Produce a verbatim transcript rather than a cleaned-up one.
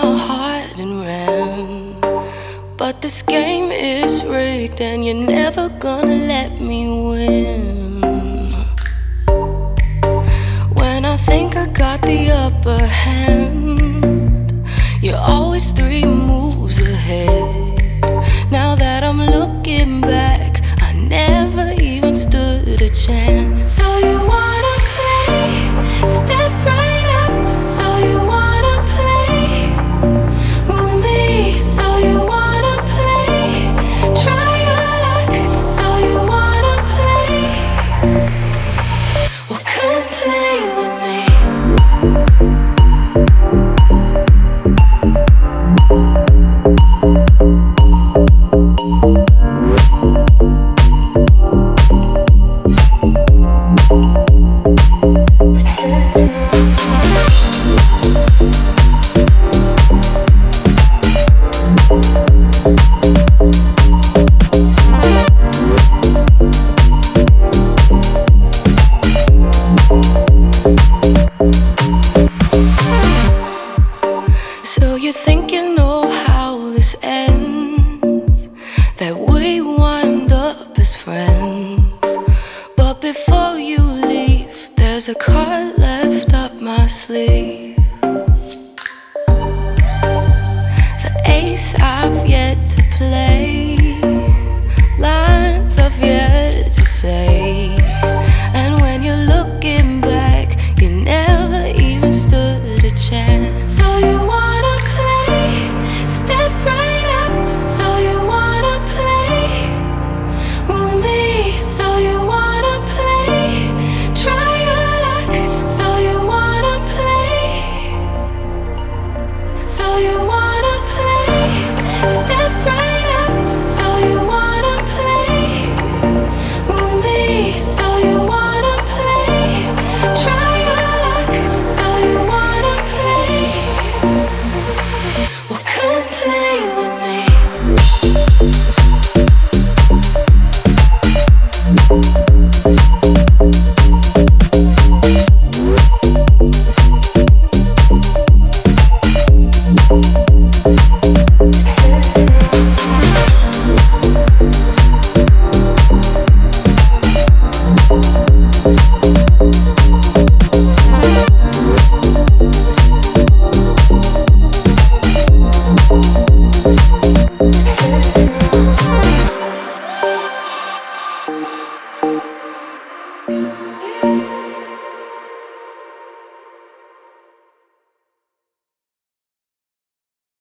my heart and ran. But this game is rigged and you're never gonna let me win. When I think I got the upper hand, you're always three moves ahead. Now that I'm looking back, I never even stood a chance. So you wanna play? Step right up. So you wanna play with me? So you wanna play? Try your luck. So you wanna play? Well, come play with me. So you think you know how this ends, that we wind up as friends. But before you leave, there's a card left up my sleeve. The ace I've yet to play.